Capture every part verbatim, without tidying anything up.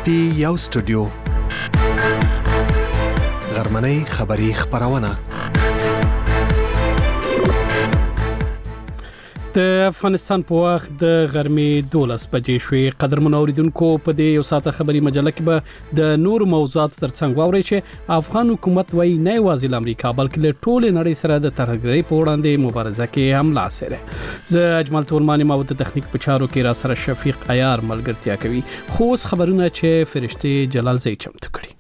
پی یو سټوډیو غرمنۍ خبری خبرونه د افغانستان په وخت د غرمې دولس بجې شوې. قدرمن اوریدونکو په دې یو ساعته خبری مجله کې به د نور موضوعات ترڅنګ واوري چې افغان حکومت وایي نه یوازې امریکا بلکې له ټول نړۍ سره د ترهګرۍ په وړاندې مبارزه کې هم لاس لري. زه اجمل تورمانی ما د تخنیک په چارو کې را سره شفیق عیار ملګرتیا کوي. خو خبرونه چې فرشتي جلال زئی چمتو کړي.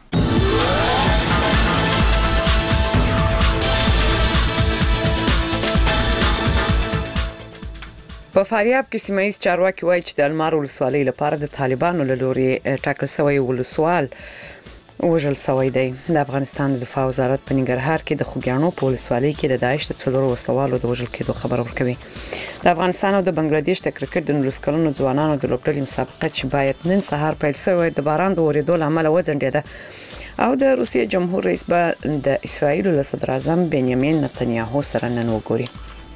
په فاریاب کې سیمه ایز چارواکي وایي چې د المار ولسوالۍ لپاره د طالبانو له لوري ټاکل شوی ولسوال وژل شوی دی. د افغانستان د دفاع وزارت په ننګرهار کې د خوګیانو په ولسوالۍ کې د داعش د څلورو وسلوالو د وژل کېدو خبر ورکوي. د افغانستان او د بنگلاديش د کرکټ د نولس کلنو ځوانانو د لوبډلې مسابقه چې باید نن سهار پیل شوی د باران د ورېدو له امله وځنډېده او د روسیې جمهور رئیس به د اسرایل له صدر اعظم بنیامین نتنیاهو سره نن وګوري.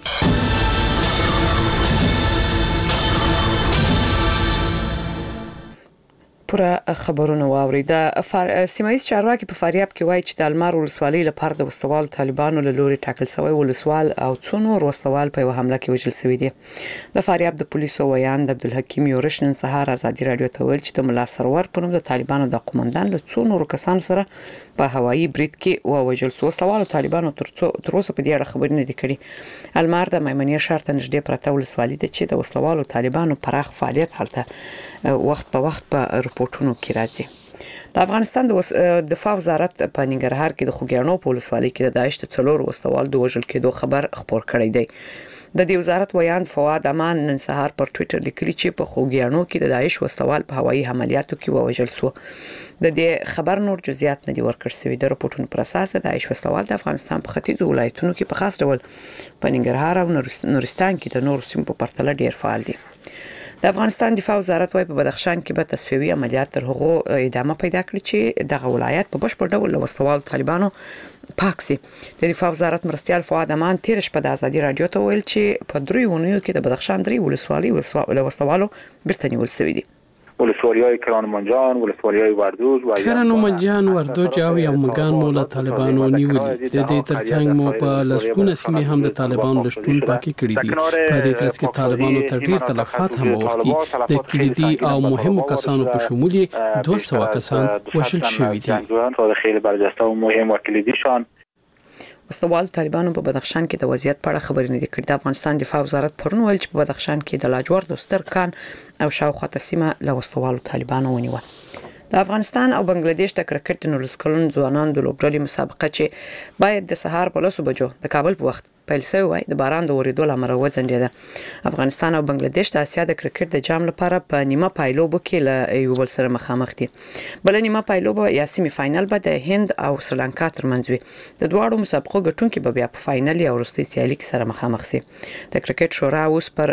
پوره خبرونه واوري. د سیمه ایز چارواکي په فاریاب کې وایي چې د المار ولسوالۍ لپاره د وسوال طالبانو له لوري ټاکل شوی ولسوال او څونو وسوال په حمله کې وژل شوی دي. د فاریاب د پولیسو ویاند عبدالحکیم یورش نن سهار ازادي رادیو ته ویل چې د ملا سرور په نوم د طالبانو د قومندان له څونو کسانو سره په هوایي برید کې ووژل شو. وسوال طالبانو تر اوسه په دې اړه خبرې نه دي کړې. المار د میمنې ښار ته نږدې پرته ولسوالۍ ده چې د وسوالو طالبانو پراخ فعالیت هلته وخت په وخت په رپورټونو کې راځي. د افغانستان د دفاع وزارت په ننګرهار کې د خوګیانو په ولسوالۍ کې د داعش د څلور وسوال د وژل کېدو خبر خبر کړی دی. د دې وزارت ویاند فواد امان نن سهار پر ټوئیټر لیکلی چې په خوګیانو کې د داعش وسوال په هوایي عملیاتو کې ووژل شو. د دې خبر نور جزئیات نه دي ورکړل شوي. د رپورټونو پر اساس د داعش وسوال د افغانستان په ختیځو ولایتونو کې په خاص ډول په ننګرهار او نورستان کې د نورو سیمو په پرتله ډیر فعال دي. د افغانستان دفاع وزارت وايي په بدخشان کې به تصفیوي عملیات تر هغه ادامه پیدا کړي چې دغه ولایت په بشپړ ډول له وسوال طالبانو پاک سي. د دفاع وزارت مرستيال فؤاد امان تیر شپه د ازادي رادیو ته ویل چې په درې ونیو کې د بدخشان درې ولسوالۍ له وسوالو برته نیول شوې دي. ولسوالی‌های کرانمنجان، ولسوالی‌های وردوج و کرانمنجان، وردوج او یومگان مو له طالبانو نیولې. د دې ترڅنګ مو په لسګونه سیمې هم د طالبانو لشتون پاکي کړې دي. په دې ترڅ کې طالبانو تر ډیر تلفات هم وغوښتي. د کلیدي او مهمو کسانو په شمول دوه سوه کسان وژل شوي دي. خیلی برجسته و مهم و کلیدیشان وسوال طالبانو په بدخشان کې د وضعیت په اړه خبرې نه دي کړې. د افغانستان دفاع وزارت پرون ویل چې په بدخشان کې د لاجورد سترکان او شاوخوا سیمه له وسوالو طالبانو ونیوه. د افغانستان او بنگلاديش د کرکټ د نولس کلن ځوانانو د لوبډلې مسابقه چې باید د سهار په لسو بجو د کابل په وخت پیل شوی وای د باران د ورېدو له امله وځنډېده. افغانستان او بنگلاديش د اسیا د کرکټ د جام لپاره په نیمه پایلوبو کې له یو بل سره مخامخ دي. بل نیمه پایلوبو یا سیمه فائنل به د هند او سریلانکا ترمنځ وي. د دواړو مسابقو ګټونکي به بیا په فائنل یا وروستي سیالي کې سره مخامخ شي. د کرکټ شورا اوس پر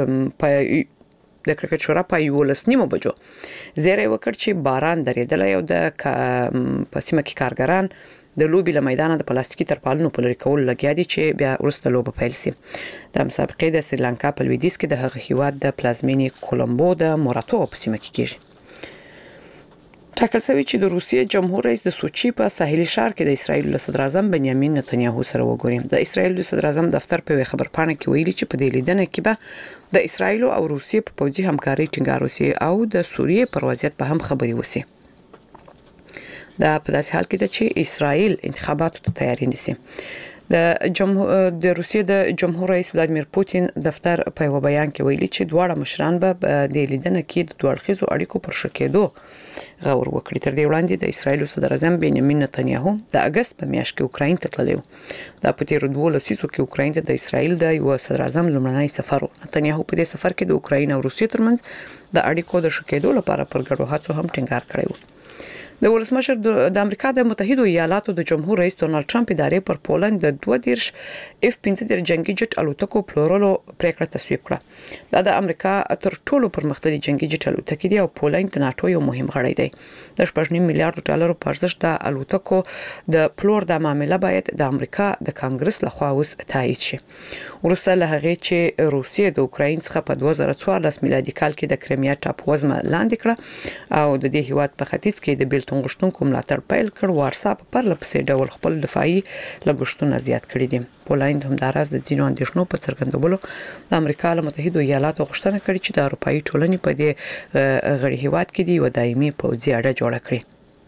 د کرکټ شورا په یولس نیمو بجو زیری وکړ چې باران درېدل او د په سیمه کې کارګران د لوبي له میدان د پلاستیکي ترپالونو په لري کول لګیا دي چې بیا ورسته لوبه پیل شي. د مسابقې د سریلانکا په لویدیځ کې د هغه هیواد د پلازمینې کولمبو د موراتو په سیمه کې کیږي. ټاکل شوی چې د روسیې جمهور رئیس د سوچي په ساحلي ښار کې د اسرایل له صدر اعظم بنیامین نتنیاهو سره وګوري. د اسرایل د صدر اعظم دفتر په خبر پاڼه کې ویلي چې په دې لیدنه کې به د اسرایل او روسیې په پوځي همکاري ټینګار وشي او د سوریې پر وضعیت به هم خبري وشي. دا په داسې حال کې ده چې اسرایل انتخاباتو ته تیاری نیسي. د جمهور د روسیې د جمهور رئیس ولادیمیر پوتین دفتر په یو بیان کې ویلي چې دواړه مشران به د لیدنه کې د دوه اړخیزو اړیکو پر شکېدو غور وکړي. تر دې وړاندې د اسرایل صدر اعظم بنیامین نتنیاهو د اگست په میاشت کې اوکراین ته تللی و. دا په تیر دوه لسیزو کې اوکراین ته د اسرایل د یو صدر اعظم لومړنی سفر و. نتنیاهو په دې سفر کې د اوکراین او روسیې ترمنځ د اړیکو د شکېدو لپاره پر ګډو هڅو هم ټینګار کړی و. د ولسمشر د امریکا د متحده ایالاتو د جمهور رئیس ډونالد ټرمپ ادارې پر پولند د دوه دیرش اف پنځه دیرش جنگي جټ الوتکو پلورلو پریکړه تصویب کړه. دا د امریکا تر ټولو پرمختللي جنگي جټ الوتکې دي او پولند د ناتو یو مهم غړی دی. د شپږ نیم میلیارډ ډالرو په ارزښت د الوتکو د پلور د معاملې باید د امریکا د کانګرس لخوا اوس تایید شي. ورسته له هغه چې روسیې د اوکراین څخه په دوه زره څوارلس میلادي کال کې د کرایمیا ټاپووزمه لاندې کړه او د دې هیواد په ختیځ کې د بیلتون غوښتونکو ملاتړ پیل کړ. وارسا په پرله پسې ډول خپل دفاعي لګښتونه زیات کړي دي. پولند همداراز د ځینو اندېښنو په څرګندولو د امریکا له متحده ایالاتو غوښتنه کړې چې د اروپאי ټولنې په دې غړي هیواد کې دی و دایمي پوځي اړه جوړه کړي.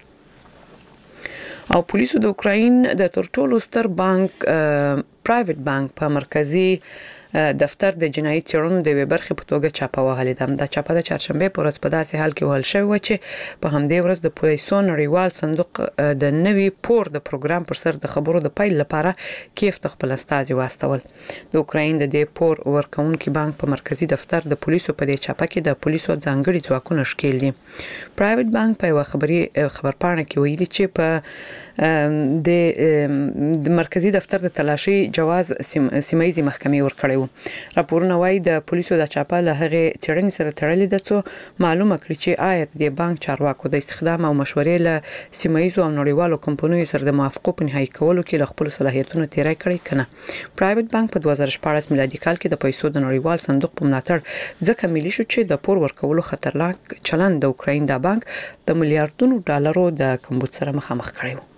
او پولیسو د اوکراین د تر ټولو ستر بانک پرایویټ بانک په مرکزی دفتر د جنایي څېړنو د وی برخې په توګه چاپه وهلې ده. دا چاپه د چهارشنبه پر ورځ په داسې حال کې وهل شوی و چې په همدې ورځ د پیسو نړیوال صندوق د نوي پور د پروګرام پر سر د خبرو د پیل لپاره کیف ته خپل استازي واستول. د اوکراین د دې پور ورکونکي بانک په مرکزی دفتر د پولیسو په دې چاپه کې د پولیسو ځانګړي ځواکونه شکیل دي. پرایویټ بانک په یو خبري خبرپاڼه کې ویلي چې په د مرکزی دفتر د تلاشي جواز سیمایي محکمې ورکړی. راپورونه وايي د پولیسو د چاپه له هغه څېړنې سره تړلې ده څو معلومه کړي چې آیا د بانک چارواکو د استخدام او مشورې له سیمایي او نړیوالو کمپنیو سره د موافقو په نهایی کولو کې له خپل صلاحیتونو تیری کړی کنه. پرایویټ بانک په دوه زره شپاړس میلادي کال کې د پیسو د نړیوال صندوق په ملاتړ ځکه ملي شو چې د پور ورکولو خطرناک چلند د اوکراین د بانک د میلیارډونو ډالرو د کمبود سره مخامخ کړی و.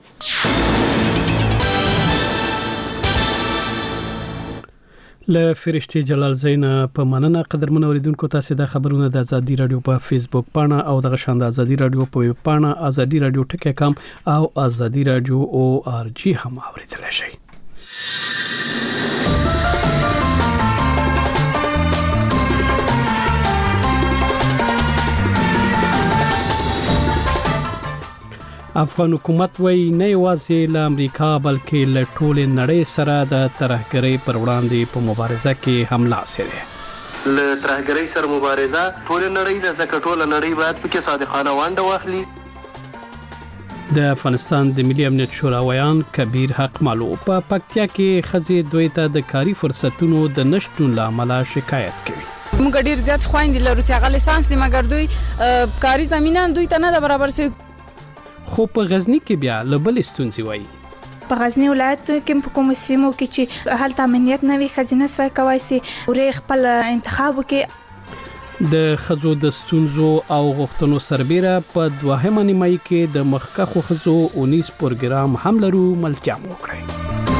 له فرشتي جلال زینا په مننه قدرمن اوریدونکو تاسو د خبرونو د ازادي رادیو په فیسبوک پاڼه او د غشاند ازادي رادیو په ویب پاڼه ازادي رادیو ټکی کام او ازادي رادیو او ار جی هم اوریدلای شئ. افغان حکومت وایي نه یوازې له امریکا بلکې له ټولې نړۍ سره د ترهګرۍ پر وړاندې په مبارزه کې حمله سره له ترهګرۍ سره مبارزه ټولې نړۍ د ځکه ټوله نړۍ باید پکې صادقانه ونډه واخلي. د افغانستان د ملي امنیت شورا ویان کبیر حق مالو په پکتیا کې خزې دوی ته د کاري فرصتونو د نشټون لامل شکایت کوي. موږ ډیر زیات خويندې لرو چې هغه لیسانس دي مګر دوی کاري زمينه دوی ته نه برابر سي. خو په غزنی کې بیا لبل ستونزې وایي. په غزنی ولایت کې په کوم سیمو کې چې هلته امنیت نه وي خزینه سوای کوي سي ورې خپل انتخاب کې د خزو د ستونزو او غوښتنو سربېره په دوهمه نیمایي کې د مخکخو خزو اونیس پروګرام هم لرو ملتیا مو کړی.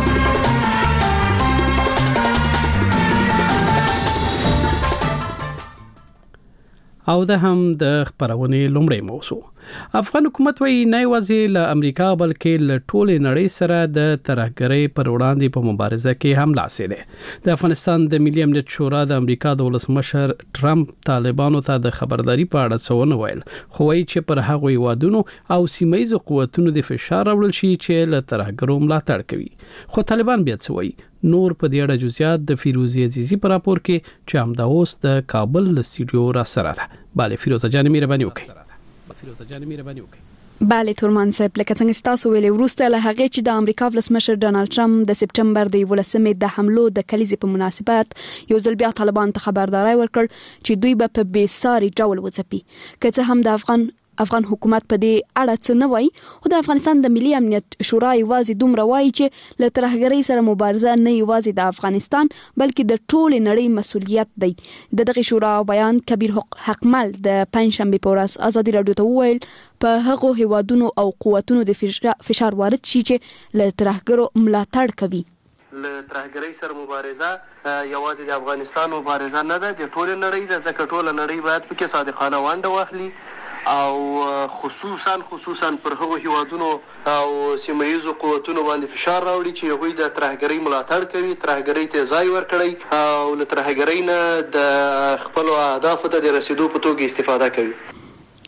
او ده هم د خبرونه لومړی موضوع. افغان حکومت وایي نه یوازې له امریکا بلکې له ټولې نړۍ سره د ترهګرۍ پر وړاندې په مبارزه کې هم لاس دی. د افغانستان د ملي امنیت شورا د امریکا د ولسمشر ټرمپ طالبانو ته د خبرداري په اړه څه ویل خو وایي چې پر هغه وادونو او سیمایي قوتونو د فشار راوړل شي چې له ترهګرو ملاتړ کوي. خو طالبان بیا څه وایي نور په دې اړه جزئیات د فیروزی عزیزی پر راپور کې چې همدا اوس د کابل له سټوډیو را سره ده. bale فیروزه جان مهرباني وکړئ. فیروزه جان مهرباني وکړئ. bale تورمان صاحب لکه څنګه تاسو ویلي وروسته له هغه چې د امریکا ولسمشر ډونالد ټرمپ د سپټمبر د ولسمې د حملو د کلیزې په مناسبت یو ځل بیا طالبان ته خبرداري ورکړ چې دوی به په بیساري ډول وځپي. که څه هم د افغان افغان حکومت په دې اړه څه نه وایي خو د افغانستان د ملي امنیت شورا یوازې دومره وایي چې له ترهګرۍ سره مبارزه نه یوازې د افغانستان بلکې د ټولې نړۍ مسؤلیت دی. د دغه شورا بیان کبیر حق مال د پنځشنبه په ورځ ازادي رادیو ته وویل په هغو هیوادونو او قوتونو د فشار وارد شي چې له ترهګرو ملاتړ کوي. له ترهګرۍ سره مبارزه یوازې د افغانستان مبارزه نه ده د ټولې نړۍ د ځکه ټوله نړۍ باید پکې صادقانه ونډه واخلي او خصوصا خصوصا پر هغو هیوادونو او سیمایي قوتونو باندې فشار راوړي چې هغوی د ترهګرۍ ملاتړ کوي ترهګرۍ ته ځای ورکړي او له ترهګرۍ نه د خپل اهدافو ته د رسیدو په توګه استفاده کوي.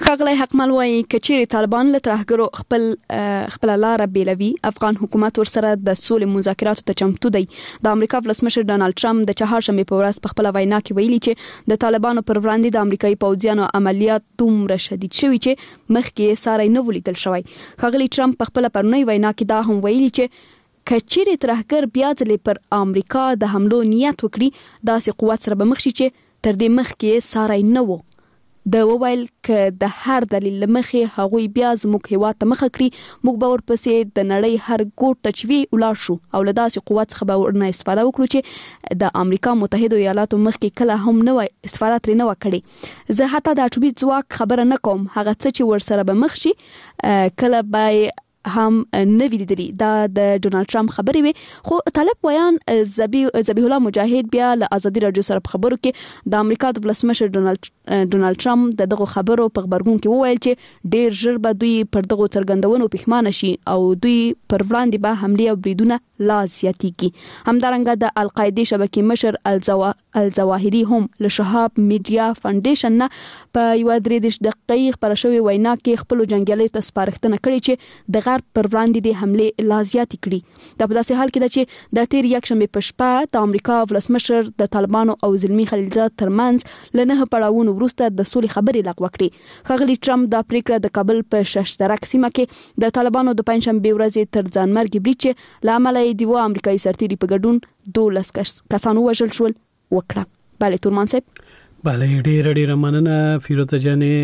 خغلی حقمل وایي کچېرې طالبان له ترهګرو خپل خپل لار بیلوي افغان حکومت ورسره د سولې مذاکراتو ته چمتو دی. د امریکا ولسمشر ډانلډ ټرمپ د چهارشنبه په ورځ په خپل وینا کې ویلي چې د طالبانو پر وړاندې د امریکایي پوځیانو عملیات دومره شدید شوي چې مخکې ساری نه ولیدل شوی. خغلی ټرمپ په خپل پرونی وینا کې دا هم ویلي چې کچېرې ترهګر بیا ځلې پر امریکا د حملو نیت وکړي داسې قوت سره به مخ شي چې تر دې مخکې ساری نه و. د وویل ک د هر دلیل لمخې هغوی بیا زموږ هیواد ته مخه کړی موږ به ورپسې د نړۍ هر ګوټ ته چوي ولاړ شو او له داسې قوت څخه به ورنه استفاده وکړو چې د امریکا متحده ایالاتو مخکې کله هم نه وای استفاده ترې نه وکړي. زه حتی د اټومي ځواک خبره نه کوم هغه څه چې ورسره به مخ شي کله به هم نه ویلي دا د ډونالد ټرمپ خبرې وي. خو طالب ویان ذبیح الله مجاهد بیا له ازادي رادیو سره په خبرو کې د امریکا د ولسمشر ډونالد ډونالد ټرمپ د دغه خبرو په خبرګون کې وویل چې ډیر ژر به دوی پر دغه څرګندونو پښمانه شي او دوی پر وړاندې به حمله او بریدونه لا زیاتېږي. همدارنګه د القاعده شبکې مشر الزواهري هم له شهاب میډیا فاونډیشن نه په یو درې دقیقې خبره شوې وینا کې خپل جنگیالي ته سپارښتنه کړې چې د غرب پر وړاندې د حمله لا زیاتې کړي. دا په داسې حال کې ده چې د تیر یکشنبه په شپه د امریکا ولسمشر د طالبانو او زلمی خلیلزاد ترمنځ لنه پړاوونو وروسته د سولې خبرې لغوه کړې. خغلی ټرمپ د پریکړه د کابل په ششترک سیمه کې د طالبانو د پنځشنبه ورځې تر ځانمرګ بریټ چې لامل یې دیو امریکایي سرتیري په ګډون دولس کسانو وژل شول وکړه. bale تورمان صاحب بله ډېر ډېر مننه فیروزه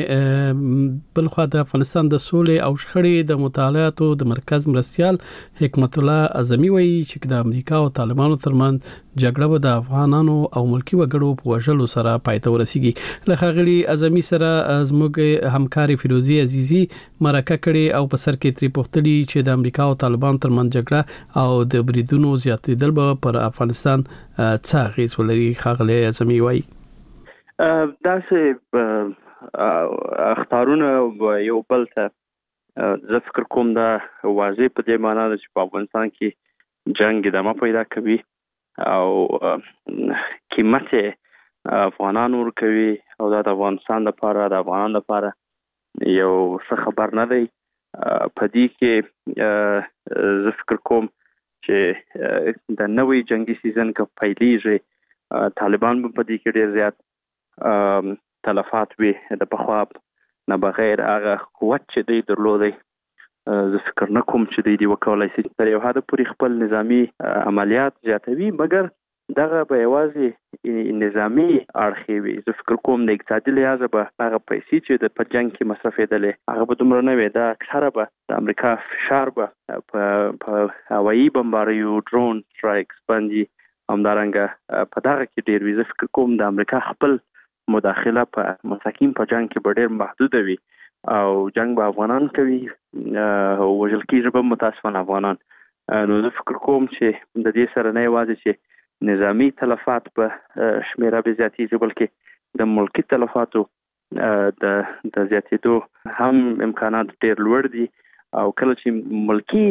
جانې. بل خو د افغانستان د سولې او شخړې د مطالعاتو د مرکز مرستيال حکمت الله اعظمي وایي چې د امریکا او طالبانو ترمنځ جګړه به د افغانانو او ملکی وګړو په وژلو سره پای ته ورسیږي. له خغلی اعظمي سره زموږ همکاري فیروزي عزیزي مرکه کړي او په سر کې تری پوښتلي چې د امریکا او طالبان ترمنځ جګړه او د بریدونو زیاتېدل به پر افغانستان څه اغیز ولري. خغلی اعظمي وایي دا سه اختارونه یو بل ته زه فکر کوم دا واضح په دې معنی ده چې په افغانستان کې جنگ ادامه پیدا کوي او قیمت افغانان ورکوي او دا د افغانستان لپاره د افغانانو لپاره یو څه خبر نه دی. په دې کې زه فکر کوم چې د نوې جنگي سیزن کې پیلېږي طالبان په دې کې ډېر زیات تلفات وي د پخوا نه بغیر هغه قوت چې دی درلودي. زه فکر نه کوم چې دی وکولای شي تر یو حد پورې خپل نظامی عملیات زیاتوي مګر دغه به یوازې نظامی اړخ وي. زه فکر کوم د اقتصادي لحاظ به هغه پیسې چې د په جنگ کې مصرفېدلې هغه به دومره نه وي. دا اکثره به د امریکا فشار به په هوایي بمباریو ډرون سټرایکس باندې همدارنګه په دغه کې ډېر وي. زه فکر کوم د امریکا خپل مداخله په مساکین په جنگ کې ډېر محدود وي او جنگ به افغانان کوي او وژل کېږي به متاسفانه افغانان. نو زه فکر کوم چې د دې سره نه یوازې چې نظامی تلفات په شمیره به زیاتېږي بلکې د ملکی تلفاتو د د زیاتېدو هم امکانات ډېر لوړ دي او کله چې ملکی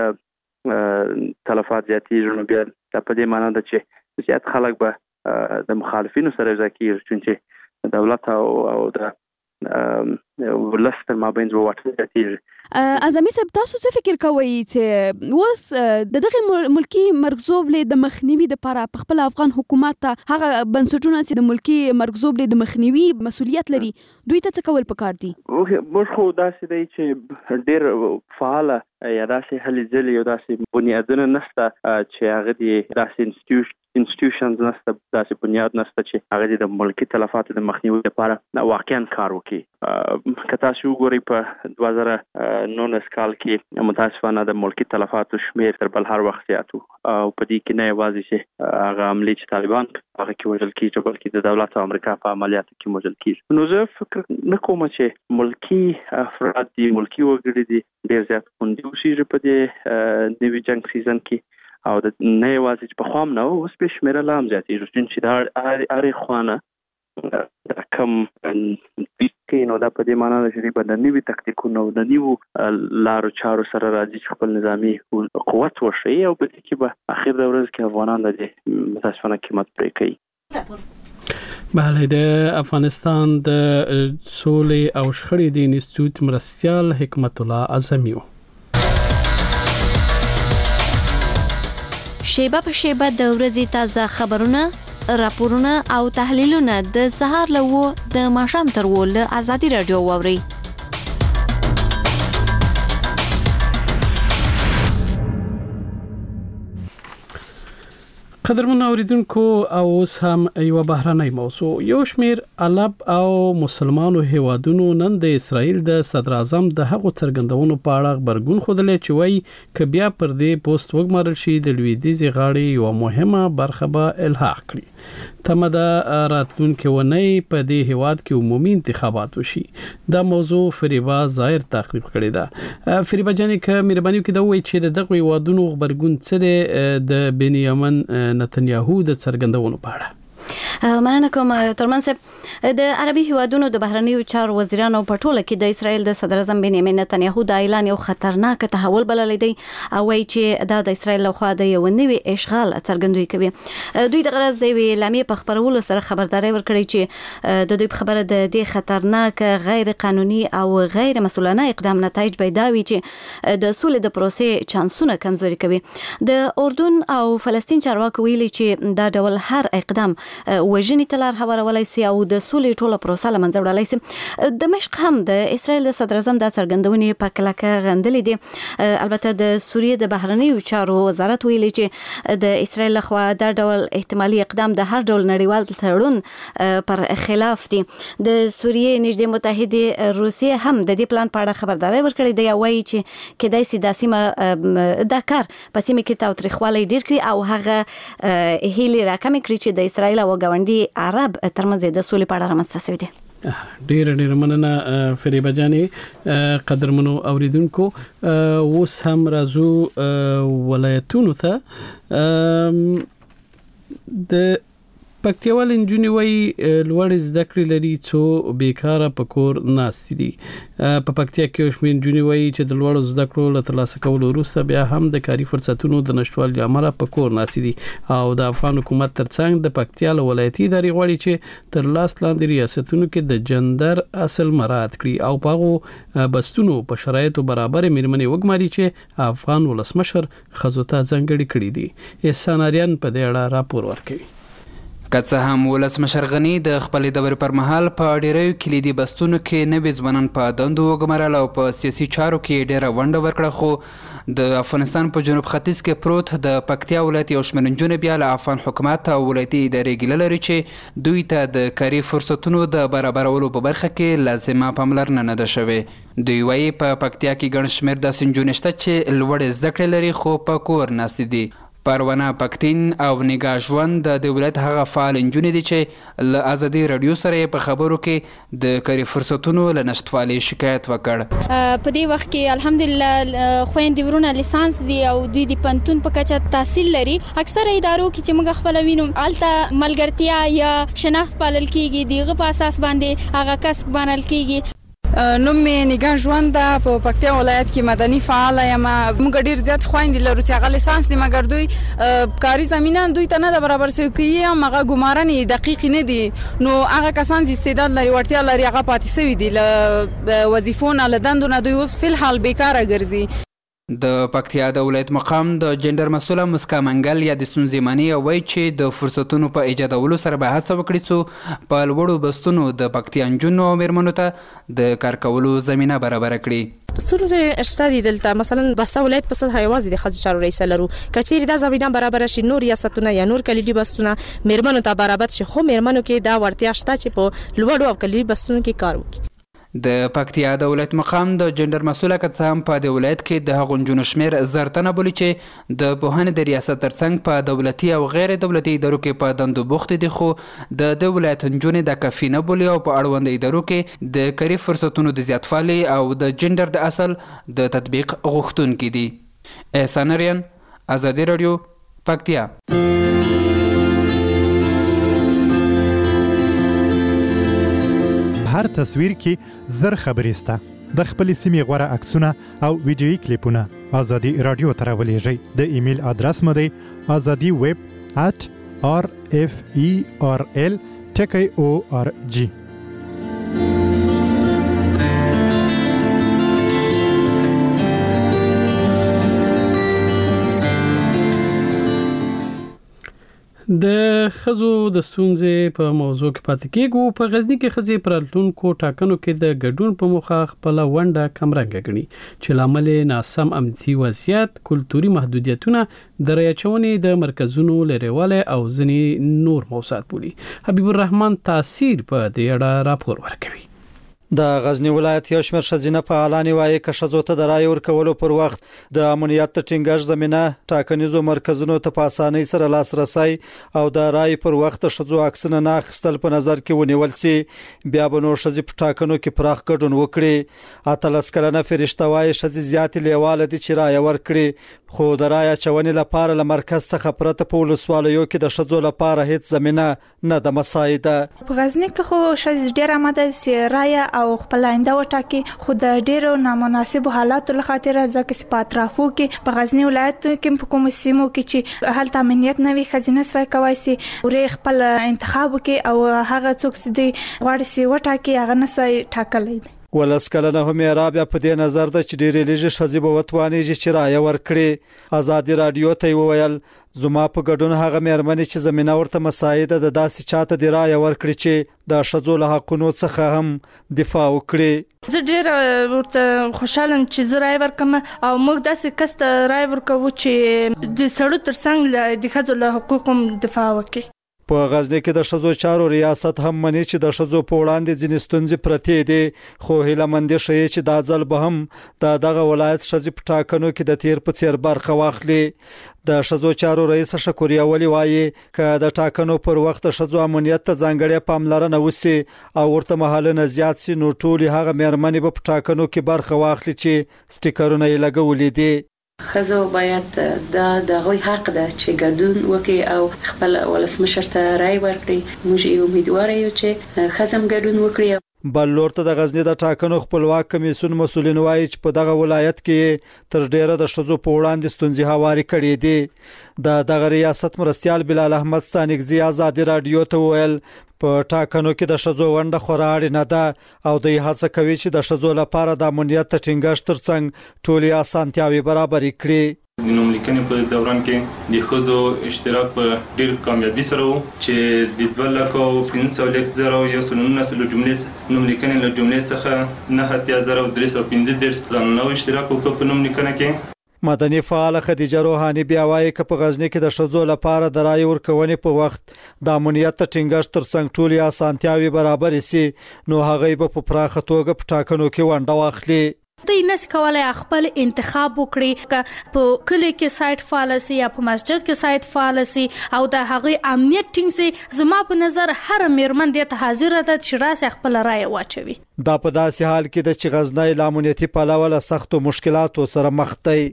تلفات زیاتېږي نو بیا دا په دې معنی ده چې زیات خلک به د مخالفینو سره ځکه چې دولت او او د ولس تر مابین د واټن زیاتېږي. اعظمي صاحب تاسو څه فکر کوئ چې اوس د دغه ملکی مرګزوب له د مخنیوي د لپاره په خپل افغان حکومت ته هغه بنسټونه چې د ملکی مرګزوب له د مخنیوي مسولیت لري دوی ته څه کول پکار دي؟ موږ خو داسې دی چې ډېر فعال یا داسې هلې ځلې یا داسې بنیادونه نشته چې هغه دې داسې انسټیټیوشن انسټیټیوشنز نشته داسې بنیاد نشته چې هغه د ملکی تلفاتو د مخنیوي لپاره واقعا کار وکړي. که تاسو وګورئ په دوه زره نولس کال کې متاسفانه د ملکی تلفاتو شمیر تر بل هر وخت زیات و او په دې کې نه یوازې چې هغه عملي چې طالبان هغه کې وژل کېږي بلکې د دولت او امریکا په عملیاتو کې وژل کېږي. نو زه فکر نه کوم چې ملکی افراد دي ملکی وګړي دي ډېر زیات خوندي اوسېږي په دې نوي جنګ سیزن کې او د نه یوازې چې په خوا هم نه اوس به شمېره لا هم زیاتېږي چې دا هرې خوا نه دا کم کوي نو دا په دې معنی ده چې به د نوي تکتیکونو د نویو لارو چارو سره راځي چې خپل نظامي قوت وښیي او په دې کې به اخر د ورځ کې افغانان د دې متاسفانه قیمت پرې کوي. بله د افغانستان د سولې او شخړې د انسټیټیوټ مرستیال حکمت الله اعظمی شیبه په شیبه د ورځې تازه خبرونه، راپورونه او تحلیلونه د سهار له و د ماښام تر و له ازادي رادیو واوري. قدرمن اوریدونکو او اوس هم یو بهرنۍ موضوع. یو شمیر عرب او مسلمانو هیوادونو نن د اسرائیل د صدر اعظم د هغو څرګندونو په اړه خبرګون خوده چې وایي ک بیا پر دې پوسټ وګمارل شي د لویدیځ غاړې یو مهمه برخه به الحاق کړي. تمه د راتلونکو ونې په دې هیواد کې عمومي انتخابات وشي. دا موضوع فریبا ظاهر تعقیب کړی دا. فریبا جانې ک مهرباني وکړئ دا وایي چې دغه هیوادونو خبرګون څه د بنیامین نتنیاهو د څرګندونو په اړه. مننه کوم ترمن صاحب. د عربي هیوادونو د بهرنیو چارو وزیرانو په ټوله کې د اسرائیل د صدر اعظم بنیامین نتنیاهو د اعلان یو خطرناک تحول بللی دی او وایي چې دا د اسرائیل لخوا د یو نوي اشغال څرګندوي کوي. دوی د غرض د اعلامیې په خبرولو سره خبرداري ورکړي چې د دوی په خبره د دې خطرناک غیر قانوني او غیر مسؤلانه اقدام نتایج پیدا وي چې د سولې د پروسې چانسونه کمزوري کوي. د اردن او فلسطین چارواکو ویلي چې دا ډول هر اقدام وژنې تلار هوارولای سي او د سولې ټوله پروسه لمنځه وړلای سي. دمشق هم د اسرائیل د صدر اعظم د څرګندونې په کلکه غندلې دي. البته د سوریې د بهرنیو چارو وزارت ویلي چې د اسرائیل لخوا دا ډول احتمالي اقدام د هر ډول نړیوال تړون پر خلاف دي. د سوریې نږدې متحده روسیې هم د دې پلان په اړه خبرداري ورکړې دی او وایي چې کېدای سي د سیمه د کار په سیمه کې تاوتریخوالی ډیر کړي او هغه هیلې راکمې کړي چې د اسرائیل او ګاونډي عرب ترمنځ د سولې په اړه رامنځته شوی دی. ډیر ډیر مننه فریبا جانې. قدرمنو اوریدونکو اوس هم راځو ولایتونو ته. د پکتیوال انجونی وای لوړ زده کړې لري څو بیکاره په کور ناست دي. په پکتیا کې شمن انجونی وای چې د لوړ زده کړو له ترلاسه کولو وروسته بیا هم د کاري فرصتونو د نشټوالي امر په کور ناست دي او د افغان حکومت ترڅنګ د پکتیا ولایتي ادارې غواړي چې تر لاس لاندې ریاستونو کې د جندر اصل مراعات کړي او پاغو بستونو په شرایطو برابر میرمنې وګماري چې افغان ولسمشر خزوته ځنګړي کړي دي. احسان اریان په دې اړه راپور ورکوي. که څه هم ولسمشر غنی د خپل دورې پر مهال په ډیرو کلیدي بستونو کې نوې ځوانان په دندو وګمارل او په سیاسي چارو کې ډیره ونډه ورکړه، خو د افغانستان په جنوب ختیځ کې پروت د پکتیا ولایت یو شمېر نجونې بیا له افغان حکومت او ولایتي ادارې ګیله لري چې دوی ته د کاري فرصتونو د برابرولو په برخه کې لازمه پاملرنه نه ده شوې. دوی وایي په پکتیا کې ګڼ شمېر داسې نجونې شته چې لوړې زده کړې لري خو په کور ناستې دي. پروانه پکتین او نگاه ژوند د دولت هغه فعال انجونې دي چې له ازادي رادیو سره په خبرو کې د کاري فرصتونو له نشټوالي شکایت وکړ. په دې وخت کې الحمدلله خويندې ورونه لیسانس دي او د دې پنتون په کچه تحصیل لري. اکثره ادارو کې چې موږ خپل وینو الته ملګرتیا یا شناخت پالل کیږي، دغه په اساس باندې هغه کسب بنل کیږي. نوم می نگاه ژوند په پکتیا ولایت کې مدني فعال یم. موږ ډیر زیات خويندې لرو چې هغه لیسانس دي مګر دوی کاري زمينه دوی ته نه د برابر سوي کوي، هغه ګمارنې دقیق نه دي. نو هغه کسان چې استعداد لري ورتیا لري هغه پاتې سوي دي له وظیفونو له دندونو، دوی اوس فل حال بیکاره ګرځي. د پکتیا د ولایت مقام د جندر مسوله مسکا منګل یا د ستونزې معنی وایي چې د فرصتونو په ایجادولو سره به هڅه وکړي څو په لوړو بستونو د پکتیا نجونو او میرمنو ته د کار کولو زمینه برابره کړي. ستونزې شته دي دلته. مثلا بسته ولایت په سطح یوازې د ښځو چارو رئیس لرو. کچېرې دا زمینه برابره شي نور ریاستونه یا نور کلیدي بستونه میرمنو ته برابر شي، خو میرمنو کې دا ورتیا شته چې په لوړو او کلیدي بستونو کې کار وکړي. د پکتیا د ولایت مقام د جندر مسوله که څه هم په د ولایت کې د هغو نجونو شمېر زر تنه بولي چې د پوهنې د ریاست ترڅنګ په دولتي او غیر دولتي ادارو کې په دندو بوختې دي، خو د د ولایت نجونې د کافي نه بولي او په اړوند ادارو کې د کاري فرصتونو د زیاتوالي او د جندر د اصل د تطبیق غوښتونکي دي. احسان اریان، ازادي رادیو، پکتیا. هر تصویر کې زر خبرې سته. د خپل سیمې غوره عکسونه او ویډیويي کلیپونه ازادي رادیو ته راولېږئ. د ایمیل ادرس مو دی azadi web at r f e r l ټکی او آر جی. د خزو د ستونزې په موضوع کې پاتې کېږو. په غزني کې خزي پرلتونکو ټاکنو کې د ګډون په موخه خپل ونډه کمرنګ غني چې لامل ناسم امنیتي وضعیت، کلتوري محدودیتونه، دریا چونې د مرکزونو لريواله او ځنی نور موضوعات بولي. حبیب الرحمن تاثیر په دې اړه راپور ورکوي. د غزنی ولایت یو شمېر ښځینه فعالان وایي چې ښځو ته د رای ورکولو پر وخت د امنیت ټینګښت زمينه، ټاکنیزو مرکزونو ته په اسانۍ سره لاسرسي او د رای پر وخت ښځو عکسونه نه اخیستل په نظر کې ونیول سي، بیا به نو ښځې په ټاکنو کې پراخ ګډون وکړي. اتلس کلنه فرشته وایي ښځې زیاتې لیواله دي چې رای ورکړي، خو د رای چونې لپاره له مرکز څخه پرته په ولسوالیو کې د ښځو لپاره هیڅ زمينه نه د مساعده. په غزنی کې خو ښځې ډېر آماده سي رای او خپل آینده وټاکي، خو د ډېرو نامناسب حالاتو لخاطر ځکه چې په اطرافو کې په غزنی ولایت کې په کوم سیمو کې چې هلته امنیت نه وي، خزینه سوي کوي سي ورې خپل انتخاب کې او هغه څوک چې دی غواړي سي وټاکي هغه نه سوي ټاکلې. ولس کلنه هم رابعه په دې نظر ده چې ډېرې لږه ښځې به وتوانېږي چې رای ورکړي. ازادي رادیو ته وویل زما په ګډون هغه مېرمنې چې زمينه ورته مساعده د داسې چاته دی رای ورکړي چې د ښځو له حقونو څخه هم دفاع وکړي. زه ډېر ورته خوشاله چې زه رای ورکم او موږ داسې کس ته رای ورکوو چې د سړو ترڅنګ د ښځو له حقوقو دفاع وکړي. په غزنی کې د ښځو چارو ریاست هم مني چې د ښځو په وړاندې ځینې ستونزې پرتې دي، خو هیله مند شي چې دا ځل به هم د دغه ولایت ښځې په ټاکنو کې د تیر په څیر برخه واخلي. د ښځو چارو رئیس شکوریا ولی وایي چې د ټاکنو پر وخت ښځو امنیت ته ځانګړې پاملرنه وسی او ورته مهالونه زیات سي، نو ټول هغه مېرمنې په ټاکنو کې برخه واخلي چې سټیکرونه یې لګولې دي. ښځو باید دا د غوي حق ده چې ګډون وکړي او خپل ولسمشر ته رای ورکړي. موږ یو امیدوار یو چې ښځم ګډون وکړي. بل لور ته د غزنی د ټاکنو خپلواک کمیسیون مسولین وایي چې په دغه ولایت کې تر ډیره د ښځو په وړاندې ستونزې هواري کړې دي. د دغه ریاست مرستيال بلال احمد ستانګزي آزادي رادیو ته ویل په ټاکنو کې د ښځو ونډه خورا اړینه ده او دوی هڅه کوي چې د ښځو لپاره د امنیت ټینګښت ترڅنګ ټولې اسانتیاوي برابر کړي. د نوملیکنې په دوران کې د ښځو اشتراک په ډیر کامیابی سره وو چې د دوه لکه پنځه سوه لس زره یو سل نولس جملې نوملیکنې له جملې څخه نه اتیا زره درې سوه پنځه دېرش ځانونه اشتراک وکړ په نوملیکنه کې. مدني فعال خدیجه روحاني بیا وایي چې په غزنی کې د ښځو لپاره د رای ورکونې په وخت د امنیت ټینګښت ترڅنګ ټولې اسانتیاوي برابر سي، نو هغه به په پراخه توګه په ټاکنو کې ونډه واخلي. دوی نس کولای خپل انتخاب وکړي که په کلی کې سایت فالسي یا په مسجد کې سایت فالسي او د هغه امنیت ټینګ سي. زما په نظر هر مېرمن د ته حاضر ده چې راس خپل رائے واچوي. دا په داسې حال کې د چې غزنی له امنیتي پلوه له سختو مشکلاتو سره مخ دی.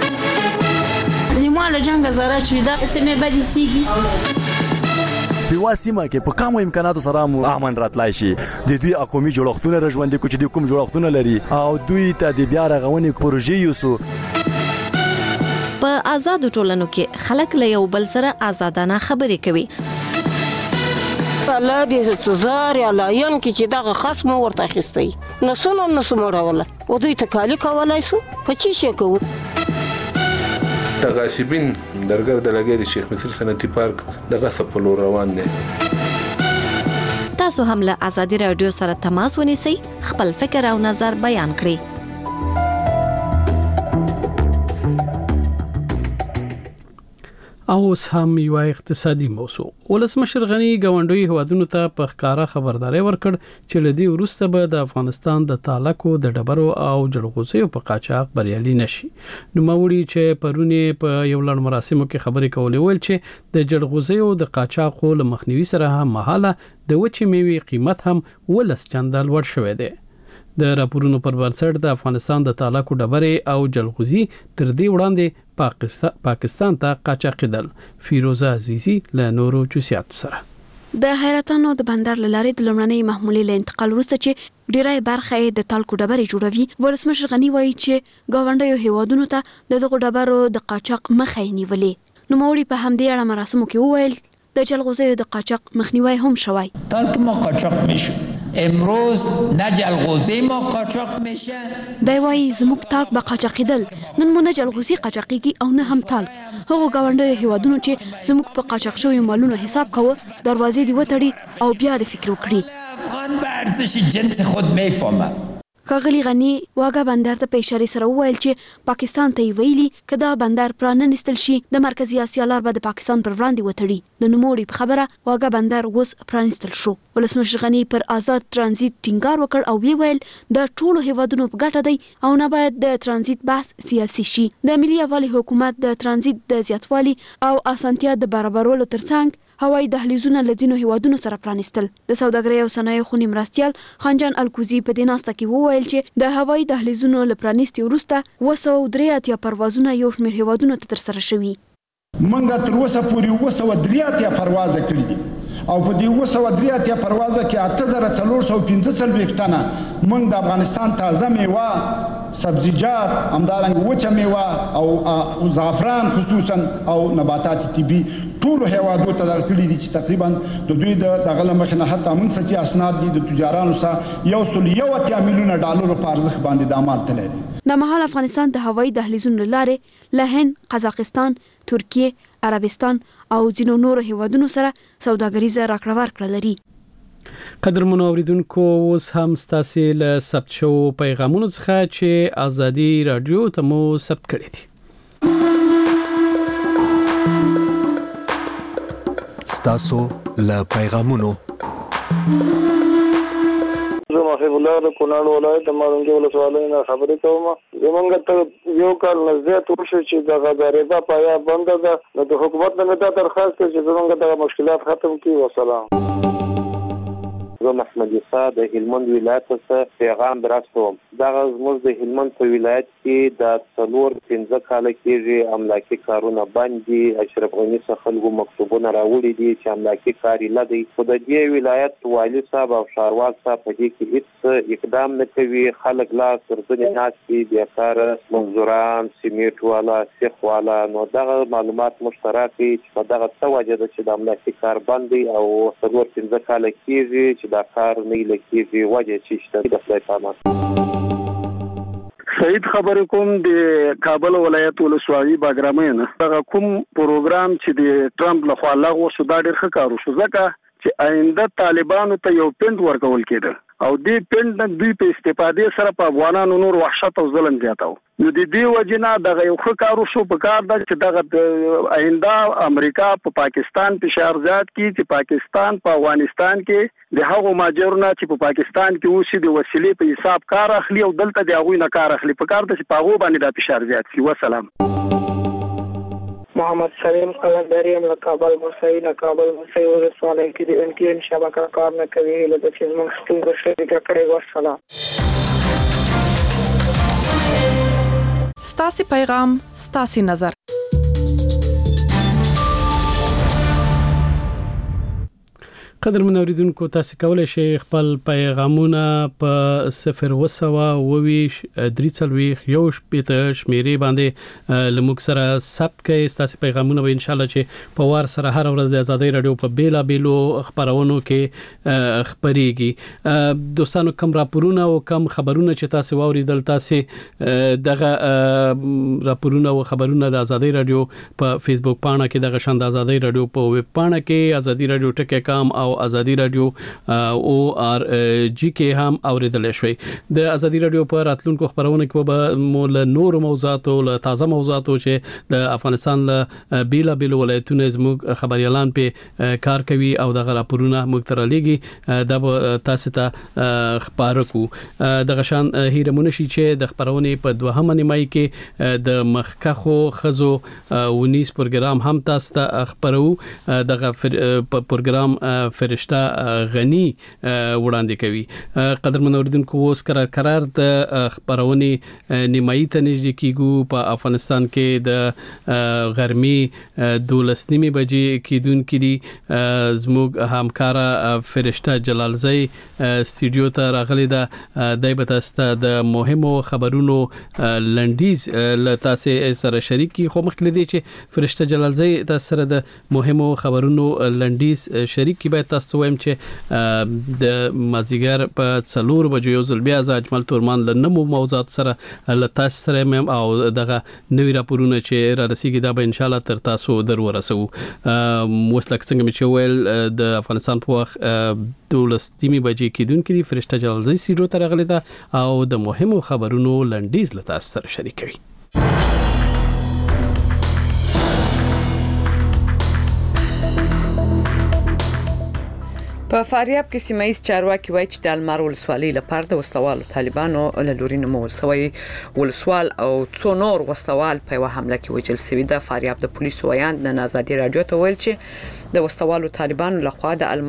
نیماله جنگ زاره چې دا سمې بدې سیږي په واسمه کې په کومو امکاناتو سره مو امن راتلای شي. د دوی اقومي جوړښتونه رژوندې کوي چې د کوم جوړښتونه لري او دوی ته د بیا رغونې پروژې یوسو. په آزادو ټولنو کې خلک له یو بل سره آزادانه خبرې کوي. الله دې څزار یا لاین کې چې دغه خصم ورته اخیستي نو سونه نو سموړول او دوی ته کالی کولای سو په چی شي کوو. د غاصبین درګر د لګي د شیخ مصر صنعتي پارک د غصب په لور روان دي. تاسو هم له آزادي رادیو سره تماس ونیسئ، خپل فکر او نظر بیان کړئ. او اوس هم یو اقتصادي موضوع. ولسمشر غنی ګاونډي هوادونو ته په ښکارا خبرداري ورکړ چې لدی وروسته به د افغانستان د تالکو د ډبرو او جلغوزیو په قاچاق بریالي نشي. نو موري چې پرونه په یو لړ مراسمو کې خبرې کولې ویل چې د جلغوزیو د قاچاقو له مخنیوي سره هم مهاله د وچې میوې قیمت هم ولس چندل ور شوې ده. د راپورونو پر بنسټ د افغانستان د تالکو ډبرې او جلغوزي تر دې وړاندې پاکستان پاکستان ته قاچاقیدل. فیروزه عزیزی له نورو جزئیات سره. د حیرتانو د بندر لارې د لمړنۍ محمولې له انتقال وروسته چې ډیری برخه د تالکو ډبرې جوړوي، ولسمشر غنی وایي چې ګاونډیو هیوادونو ته د دغه ډبرو د قاچاق مخه نیولې. نو موري په همدې اړه مراسمو کې وویل د جلغوزیو د قاچاق مخنیوي هم شوی. تلک ما قاچاق میشه امروز نه جلغوزی ما قاچاق میشه. دی وایي زموږ تالک به قاچاقېدل، نن مو نه جلغوزي قاچاقېږي او نه هم تالک. هغو ګاونډیو هیوادونو چې زموږ په قاچاق شویو مالونو حساب کوه دروازې دې وتړي او بیا د فکر وکړي. افغان به ارزش جنس خود میفهمه. ښاغلي غني واګه بندر ته په اشاره سره وویل چې پاکستان ته یې ویلي که دا بندر پراننستل شي د مرکزي اسیا لار به د پاکستان پر وړاندې وتړي. د نوموړي په خبره واګه بندر اوس پرانستل شو. ولسمشر غني پر آزاد ترانزیت ټینګار وکړ او وی ویل د ټولو هیوادونو په ګټه دی او نه باید د ترانزیت بحث سیاسي شي. د ملي یووالي حکومت د ترانزیت د زیاتوالي او اسانتیا د برابرولو ترڅنګ هوایي دهلیزونه له ځینو هیوادونو سره پرانستل. د سوداګرۍ او صنایعو خونې مرستیال خانجان الکوزي په دې ناسته کې وویل چې د هوایي دهلیزونو له پرانستې وروسته اوه سوه درې اتیا پروازونه یو شمېر هیوادونو ته ترسره شوي. موږ تر اوسه پورې اوه سوه درې اتیا پروازه کړي دي او په دې اوه سوه درې اتیا پروازه کې اته زره څلور سوه پنځه څلوېښت ټنه موږ د افغانستان تازه میوه، سبزیجات، همدارنګه وچه میوه او زعفران خصوصا او نباتات طبي ټولو هیوادو ته دغه کړي دي چې تقریبا د دوی د دغه له مخې نه حتی موږ څه چې اسناد دي د تجارانو سره یو سل یو اتیا میلیونه ډالرو په ارزښت باندې د عمل تللی دی. د مهال افغانستان د هوایي دهلیزونو له لارې له هند، قزاقستان، ترکیه، عربستان او ځینو نورو هیوادونو سره سوداګریزه راکړه ورکړه لري. قدرمنو اوریدونکو اوس هم ستاسې له ثبت شوو پیغامونو څخه چې ازادي راډیو ته مو ثبت کړي دي. ستاسو له پیغامونو زه محب الله د کونړ ولایت د مارنګي ولسوالۍ نه خبرې کوم. زمونږ ته یو کال نه زیات وشو چې دغه د ربا پایا بنده ده. نو د حکومت نه دا درخواست دی چې زمونږ دغه مشکلات ختم کړي. وسلام. زه محمد عیسی د هلمند ولایت څخه پیغام درستوم. دغه زموږ د هلمند په ولایت کې د څلور پنځه کاله کېږي املاکي کارونه بند دي. اشرف غني څخه خلکو مکتوبونه راوړي دي چې املاکي کار یې نه دی. خو د دې ولایت والي صاحب او ښاروال صاحب په دې کې هېڅ اقدام نه کوي. خلک لا سرځنې ناست دي، بیکاره منظوران، سیمټ والا، سیخ والا. نو دغه معلومات موږ ته راکړي چې په دغه څه وجه ده چې د املاکي کار بند دی او څلور پنځه کاله کېږي چې دا کار نه لکېږي. وجه چې شته د خدای په امان. سعید خبر کوم د کابل ولایت ولسوالۍ باګرامۍ نه. دغه کوم پروګرام چې د ټرمپ لخوا لغوه شو دا ډېر ښه کار وشو ځکه چې آینده طالبانو ته یو پند ورکول کېده او دې پند نه دوی په استفادې سره په افغانانو نور وحشت او ظلم زیاتاو. نو د دې وجې نه دغه یو ښه کار وشو. په کار ده چې دغه آینده امریکا په پاکستان فشار زیات کړي چې پاکستان په افغانستان کې د هغو ماجرو نه چې په پاکستان کې اوسي د وسیلې په حساب کار اخلي او دلته د هغوی نه کار اخلي. په کار ده چې په هغو باندې دا فشار زیات شي. وسلام. محمد سلیم قلندری ام له کابل مسعی نه کابل مسعی ولسوالۍ کې د ان کې ان شبکه کار نه کوي لکه چې موږ ستونزه شریکه کړې. وسلام. ستاسي پیغام ستاسي نظر. قدرمن اوریدونکو تاسو کولای شئ خپل پیغامونه په صفر وسوه اوویش درې څلوېښت یو شپېته شمېرې باندې له موږ سره ثبت کړئ. ستاسو پیغامونه به انشاءالله چې په وار سره هر ورځ د ازادۍ راډیو په بیلابېلو خپرونو کې خپرېږي. دوستانو کم راپورونه او کم خبرونه چې تاسو واوریدل تاسو دغه راپورونه او خبرونه د ازادۍ راډیو په فیسبوک پاڼه کې دغه شان د ازادۍ راډیو په ویب پاڼه کې ازادۍ راډیو ټکی کام او ازادي رادیو او ار جی کې هم اوریدل شوي. د ازادي رادیو په راتلونکو خبرونه کې به مول نور موضوعات او تازه موضوعات چې د افغانستان له بیلا بیل ولایتونو زموږ خبريالان په کار کوي او د راپورونه مخترلېږي د تاسو ته خبرو کو. د غشان هیرمون شي چې د خبرونه په دوهمه نیمای کې د مخکخو خزو ونیس پروګرام هم تاسو ته خبرو. دغه پروګرام فرشته غنی وړاندې کوي. قدرمن اوریدونکو اوس قرار قرار د خبرونه نیمایي ته نږدې کیږو په افغانستان کې د غرمي دولسنیمه بجې کیدون کړي. زموږ همکارا فرشته جلالزئی استودیو ته راغلی ده. دای به تاسو د مهمو خبرونو لنډیز ل تاسو سره شریک کی. خو مخکې دی چې فرشته جلالزئی تاسو سره د مهمو خبرونو لنډیز شریک کی. به تاسو وایم چې د مازیګر په څلور بجو یو ځل بیا ز اجمل تورمان لنمو موضوعات سره ل تاسو سره مم او دغه نوی راپورونه چې را رسیدي دا به ان شاء الله تر تاسو در ورسو. وسلک څنګه چې ویل د افغانستان په وخت دولسمه بجې کېدون کې فرشته جلالزئی سیډو ته راغلی ده او د مهمو خبرونو لنډیز ل تاسو سره شریک کوي. په فاریاب کې سیمایي چارواکي وایي چې د المار ولسوالۍ لپاره د وسلوالو طالبانو له لوري نومول شوی ولسوال او څو نور وسلوال په یوه حمله کې وژل شوي. د فاریاب د پولیسو ویاند نن آزادي رادیو ته ویل چې د وسلوالو طالبانو لخوا د